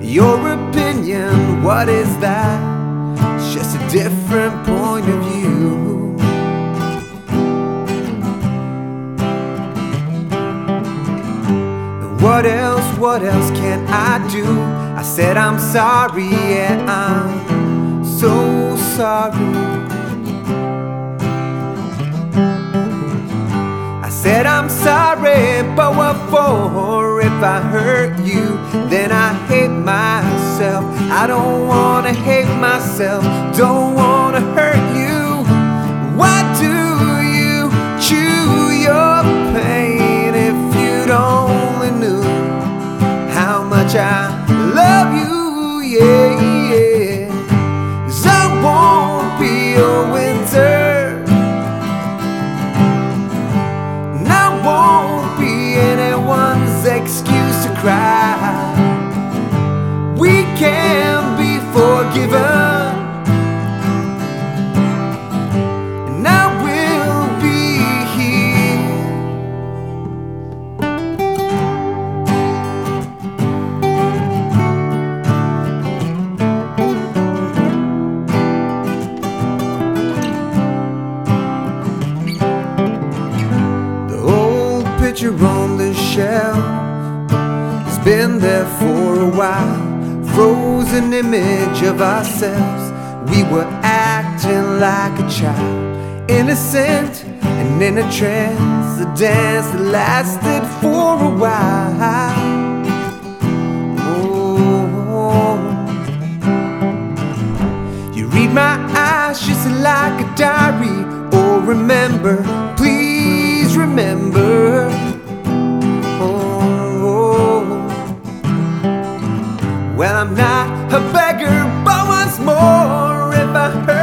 Your opinion, what is that? It's just a different point of view. What else can I do? I said I'm sorry, yeah, I'm so sorry. I said I'm sorry, but what for? If I hurt you, then I hate myself. I don't wanna hate myself, don't wanna hurt you. Why do you chew your pain? If you'd only knew how much I love you, yeah, yeah. 'Cause I won't be your winter, and I won't be anyone's excuse to cry. We can be forgiven, and I will be here. The old picture on the shelf has been there for a while. Frozen image of ourselves, we were acting like a child, innocent and in a trance, a dance that lasted for a while. Oh, you read my eyes just like a diary. Oh, remember, please remember. Well, I'm not a beggar, but once more, if I hurt